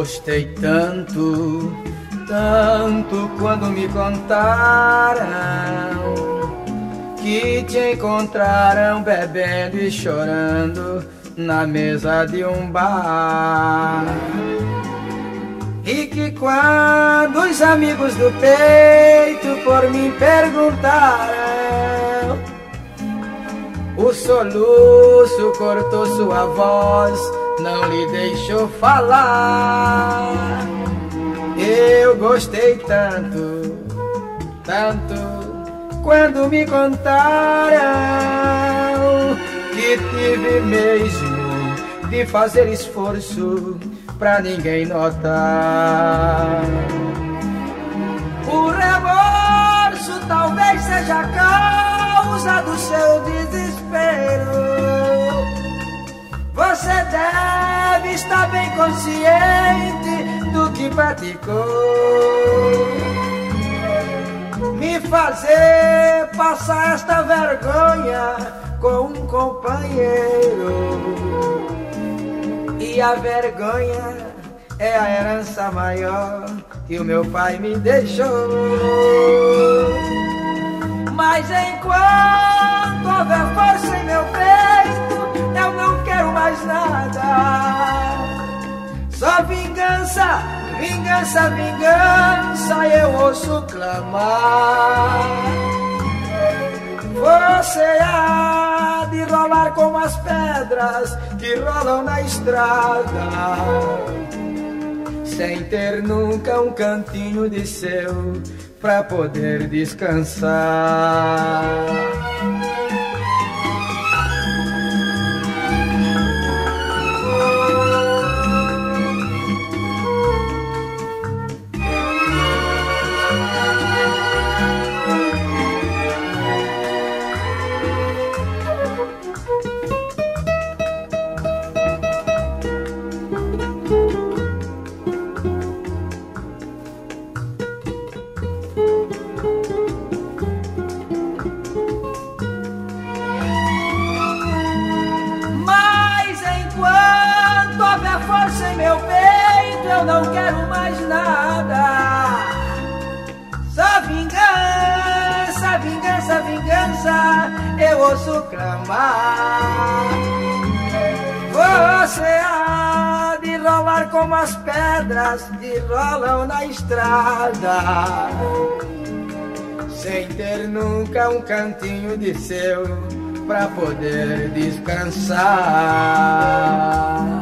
gostei tanto, tanto quando me contaram que te encontraram bebendo e chorando na mesa de um bar. E que quando os amigos do peito por mim perguntaram, o soluço cortou sua voz, não lhe deixou falar. Eu gostei tanto, tanto, quando me contaram que tive mesmo de fazer esforço pra ninguém notar. O remorso talvez seja a causa do seu desespero. Você deve estar bem consciente do que praticou. Me fazer passar esta vergonha com um companheiro. E a vergonha é a herança maior que o meu pai me deixou. Mas enquanto houver força em meu peito, eu não quero mais nada. Só vingança, vingança, vingança eu ouço clamar. Você há de rolar como as pedras que rolam na estrada, sem ter nunca um cantinho de seu pra poder descansar. Meu peito eu não quero mais nada. Só vingança, vingança, vingança eu ouço clamar. Você há de rolar como as pedras que rolam na estrada, sem ter nunca um cantinho de seu pra poder descansar.